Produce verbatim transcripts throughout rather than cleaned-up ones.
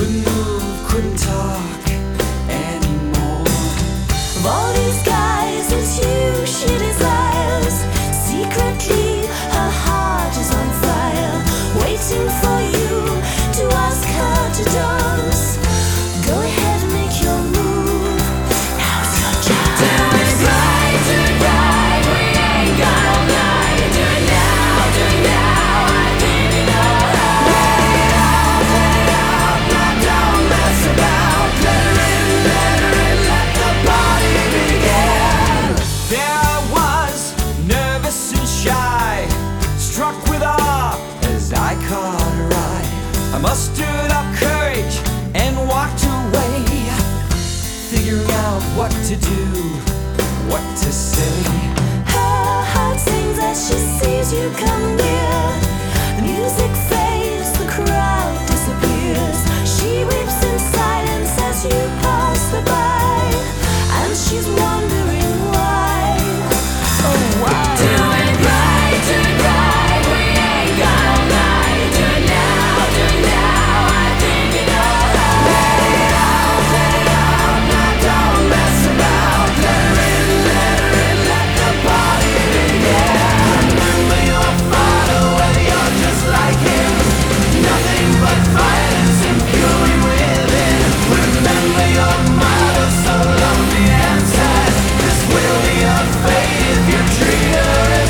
Couldn't move, couldn't talk anymore. Of all these guys, it's you she desires. Secretly, her heart is on fire, waiting for you to ask her to dance. Go ahead and make your move. Now's your chance. Do it right, do it right. We ain't got all night. Do it now, do it now. I think you know how. Play it out, play it out. Now don't mess about. Let her in, let her in. Let the party begin. There I was, nervous and shy, struck with awe as I caught her eye. I mustered up courage and walked away, figuring out what to do, what to say. Her heart sings as she sees you come near. The music fades, the crowd disappears. She weeps in silence as you pass her by, and she's wondering why. Oh, why? Do it right, do it right. We ain't got all night. Do it now, do it now. I think you know how. Let it out, let it out. Now don't mess about. Let her in, let her in. Let the party begin. Remember your father, whether you're just like him. Nothing but violence and fury within. Remember your motto, so lonely and sad. This will be your fate if you treat her as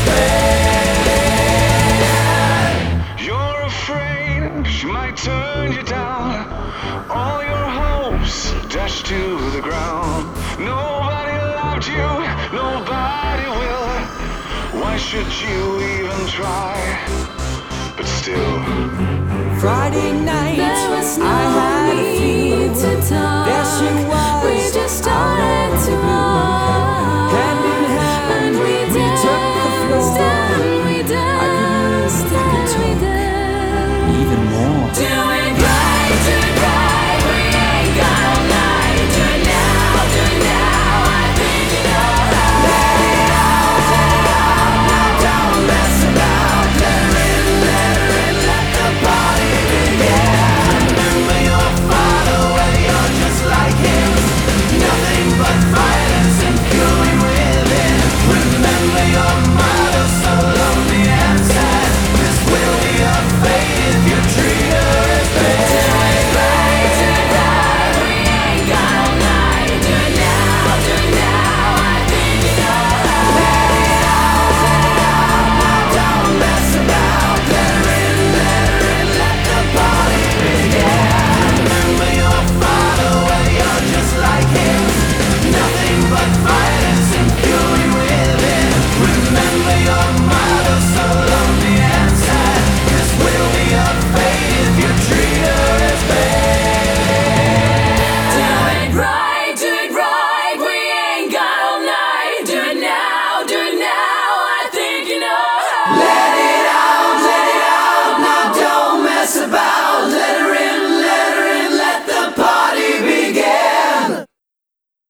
bad. You're afraid she might turn you down. All your hopes dashed to the ground. Nobody loved you, nobody will. Why should you even try? But still, Friday night, There was no I had a need few. to talk. There she was, We just started out of to the blue. walk. Hand in hand, And we we took the floor. danced and we danced I could and we danced. even more. Do it right, do it right. We ain't got all night. Do it now, do it now. I think you know how. Let it out, let it out. Now don't mess about. Let her in, let her in. Let the party begin. Remember your father, whether you're just like him. Nothing but violence and fury within. Remember your motto, so lonely and sad. This will be your fate if you treat her as bad. Do it right, do it right. We ain't got all night. Do it now, do it now. I think you know how. Let it out, let it out. Now don't mess about. Let her in, let her in. Let the party begin. Remember your father, whether you're just like him. Nothing but violence and fury within. Remember your motto, so lonely and sad. This will be your fate if you treat her as bad. Do it right, do it right. We ain't got all night. Do it now, do it now. I think you know how.